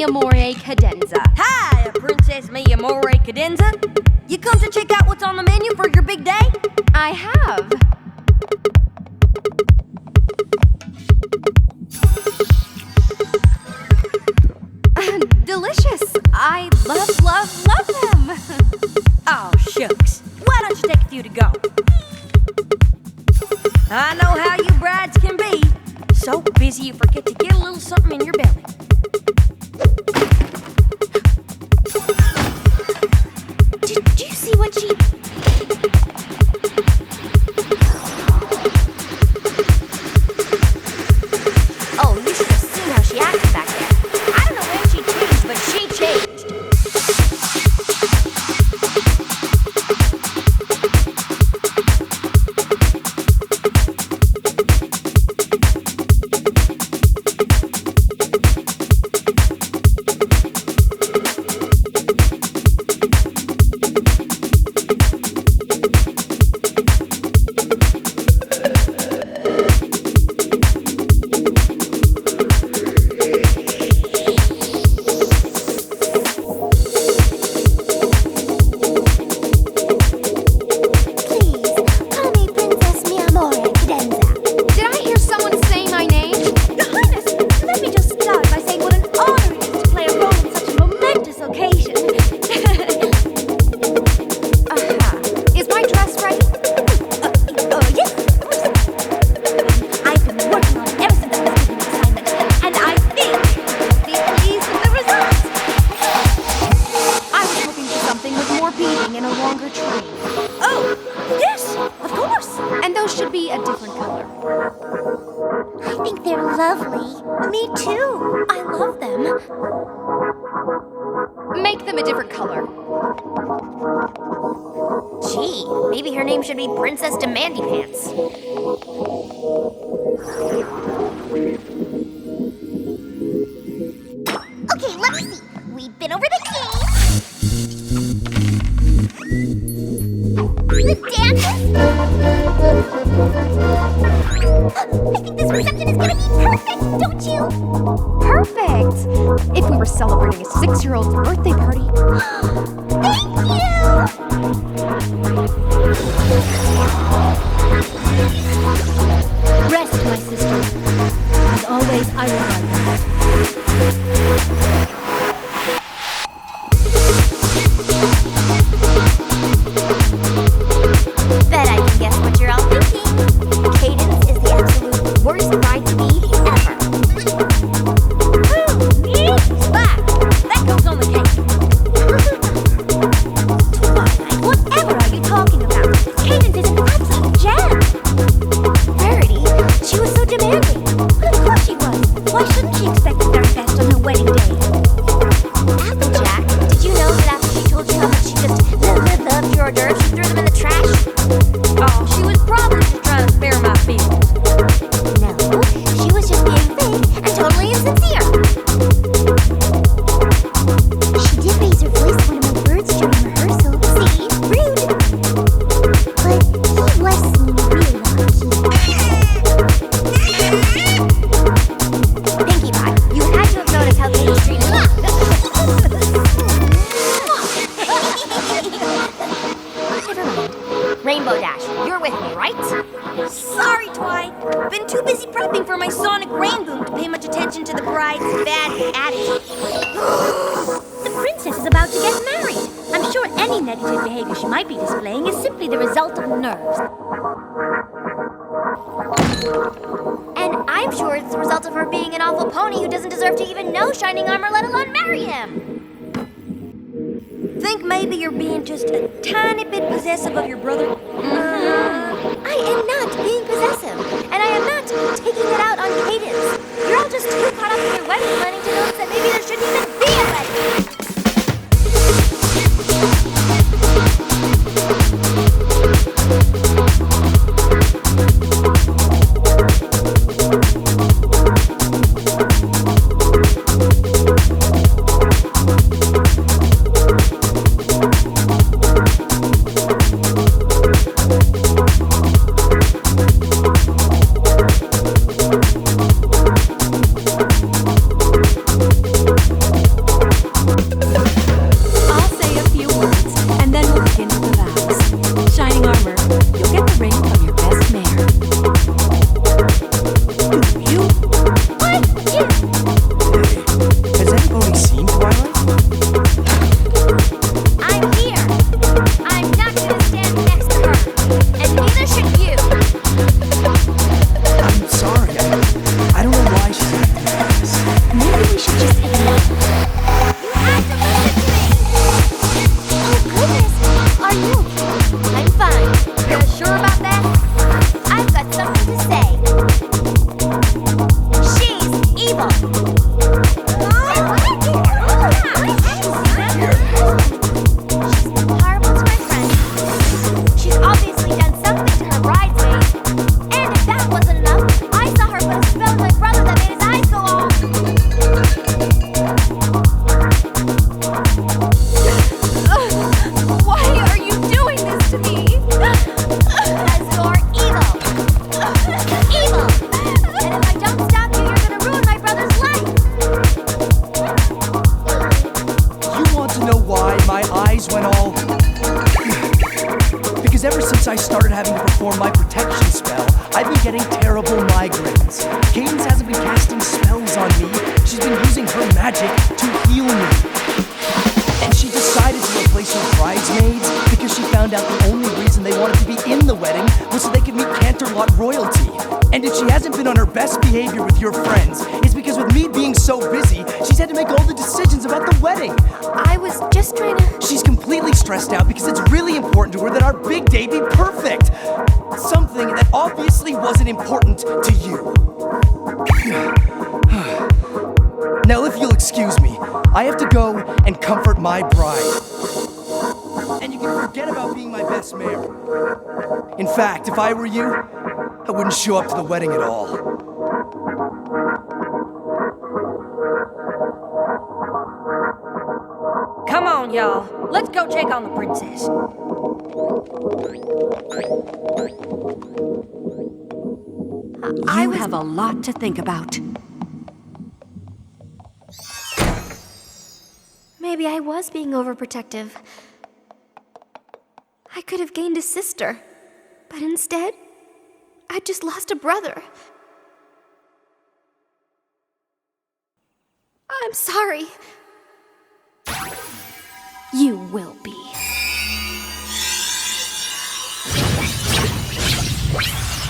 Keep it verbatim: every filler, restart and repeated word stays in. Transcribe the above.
Miyamore Cadenza. Hi, Princess Miyamore Cadenza. You come to check out what's on the menu for your big day? I have. Delicious. I love, love, love them. Oh, shucks. Why don't you take a few to go? I know how you brides can be. So busy you forget to get a little something in your belly. Did, did you see what she... Oh, you should have seen how she acted back there. I don't know when she changed, but she changed. Me too. I love them. Make them a different color. Gee, maybe her name should be Princess Demandy Pants. Okay, let me see. We've been over the keys. The dances. I think this reception is gonna be perfect, don't you? Perfect! If we were celebrating a six-year-old's birthday party. Thank you! Rest, my sister. As always, I will guide you. Bet I can guess what you're all thinking. Cadence is the absolute worst bride to be ever. Splat! That goes on the cake. Twilight, whatever are you talking about? Cadence is an absolute gem. Verity, she was so demanding. But of course she was. Why shouldn't she expect the very best on her wedding day? Applejack, did you know that after she told you how much she just loved, loved your hors d'oeuvres, she threw them in the trash? Oh, she was probably just trying to spare my feelings. No, she was just being fake and totally insincere. She did raise her voice to one of my birds during rehearsal. See? Rude. But he was singing real low key. Pinkie Pie, you had to have noticed how Katie's treated me. Never mind. Rainbow Dash, you're with me, right? Sorry, Twi. Been too busy prepping for my sonic rain boom to pay much attention to the bride's bad attitude. The princess is about to get married. I'm sure any negligent behavior she might be displaying is simply the result of nerves. And I'm sure it's the result of her being an awful pony who doesn't deserve to even know Shining Armor, let alone marry him. Think maybe you're being just a tiny bit possessive of your brother? Uh, I am not being possessive, and I am not taking it out on Cadence. You're all just too caught up in your wedding planning to notice that maybe there shouldn't even be a wedding. I'll say a few words, and then we'll begin with the vows. Shining Armor, you'll get the ring from your best mare. You? What? You? Hey, has anybody seen Twilight? I'm here. I'm not gonna stand next to her. And neither should you. I'm sorry. I, I don't know why she's acting like this. Maybe we should just ignore her. You have to listen to me. Oh, goodness. Are you? I'm fine. You're sure about that? I've got something to say. She's evil. She's horrible to my friends. She's obviously done something to her bridesmaids. And if that wasn't enough, I saw her put a spell on my brother that made his eyes go off. Why are you doing this to me? Because you're evil. Evil. And if I don't stop you, you're gonna ruin my brother's life. You want to know why my eyes went all... Because ever since I started having to perform my protection spell, I've been getting terrible migraines. Cadence hasn't been casting spells on me. She's been using her magic to heal me. And she decided to replace her bridesmaids because she found out the only reason they wanted to be in the wedding was so they could meet Canterlot royalty. And if she hasn't been on her best behavior with your friends, it's because with me being so busy, she's had to make all the decisions about the wedding. I was just trying to... She's completely stressed out because it's really important to her that our big day be perfect. Something that obviously wasn't important to you. Now, if you'll excuse me, I have to go and comfort my bride. And you can forget about being my best mare. In fact, if I were you, I wouldn't show up to the wedding at all. Come on, y'all. Let's go check on the princess. You have a lot to think about. Maybe I was being overprotective. I could have gained a sister, but instead, I just lost a brother. I'm sorry. You will be.